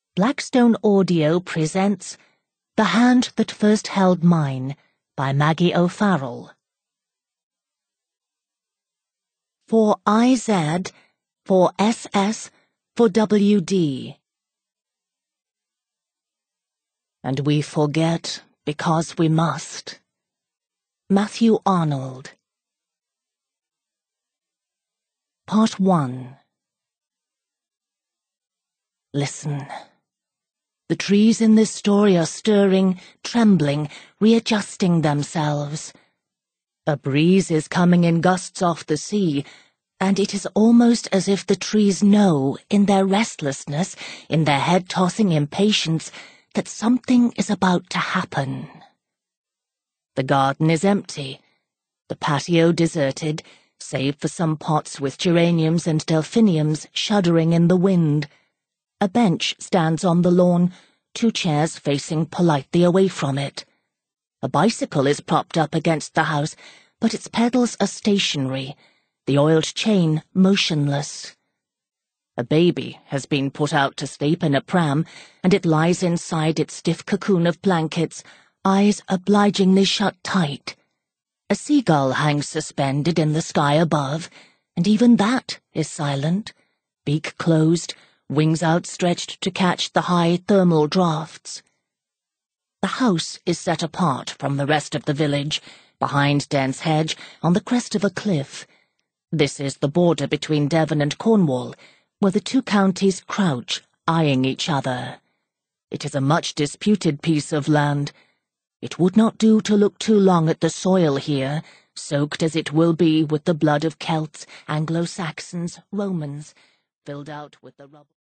Blackstone Audio presents The Hand That First Held Mine by Maggie O'Farrell. For IZ, for SS, for WD. And we forget because we must. Matthew Arnold. Part 1. Listen. The trees in this story are stirring, trembling, readjusting themselves. A breeze is coming in gusts off the sea, and it is almost as if the trees know, in their restlessness, in their head-tossing impatience, that something is about to happen. The garden is empty, the patio deserted, save for some pots with geraniums and delphiniums shuddering in the wind. A bench stands on the lawn, 2 chairs facing politely away from it. A bicycle is propped up against the house, but its pedals are stationary, the oiled chain motionless. A baby has been put out to sleep in a pram, and it lies inside its stiff cocoon of blankets, eyes obligingly shut tight. A seagull hangs suspended in the sky above, and even that is silent, beak closed, wings outstretched to catch the high thermal draughts. The house is set apart from the rest of the village, behind dense hedge, on the crest of a cliff. This is the border between Devon and Cornwall, where the 2 counties crouch, eyeing each other. It is a much disputed piece of land. It would not do to look too long at the soil here, soaked as it will be with the blood of Celts, Anglo-Saxons, Romans, filled out with the rubble.